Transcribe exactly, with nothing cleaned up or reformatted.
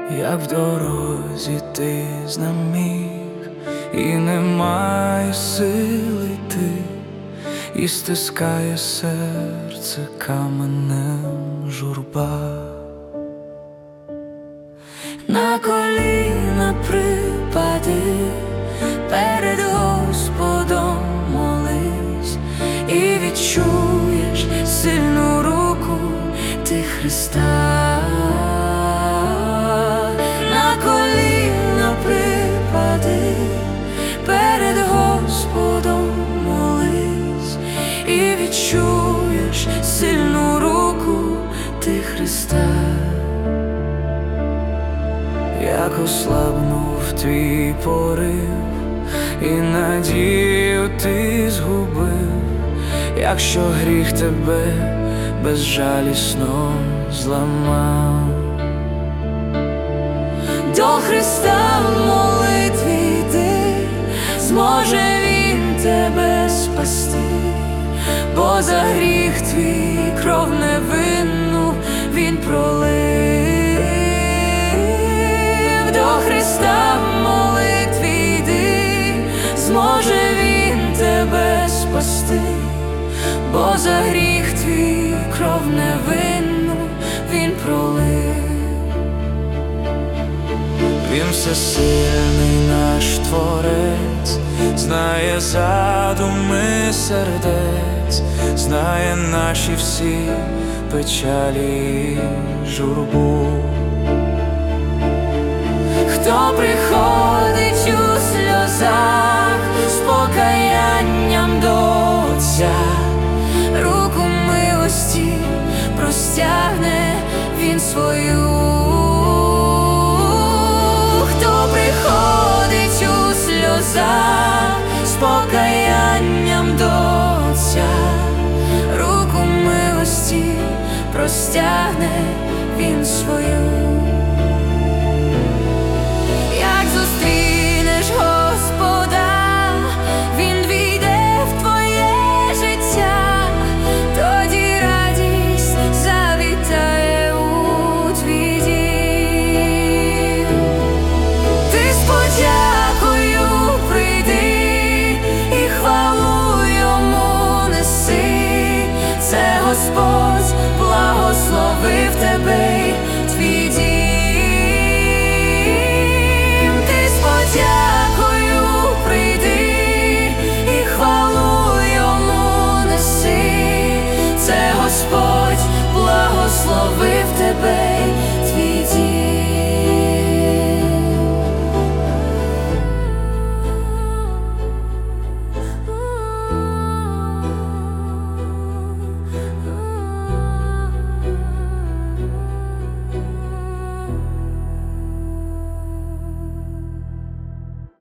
як в дорозі ти знаміг, і немає сили йти, і стискає серце каменем журба. На коліна припади, перед Господом молись, і відчуєш сильну руку ти Христа. На коліна припади, перед Господом молись, і відчуєш сильну руку ти Христа. Як ослабнув твій порив, і надію ти згубив, якщо гріх тебе безжалісно зламав. До Христа в молитві йди, зможе Він тебе спасти, бо за гріх твій кров невинну Він пролив. До Христа в молитві йди, зможе Він тебе спасти, бо за гріх твій кров невинну Він пролив. Він всесильний наш Творець, знає задуми сердець, знає наші всі печалі і журбу. Хто приходить у сльозах з покаянням до Отця, руку милості простягне Він свою. Хто приходить у сльозах з покаянням до Отця, руку милості простягне Він свою. Господь благословив тебе.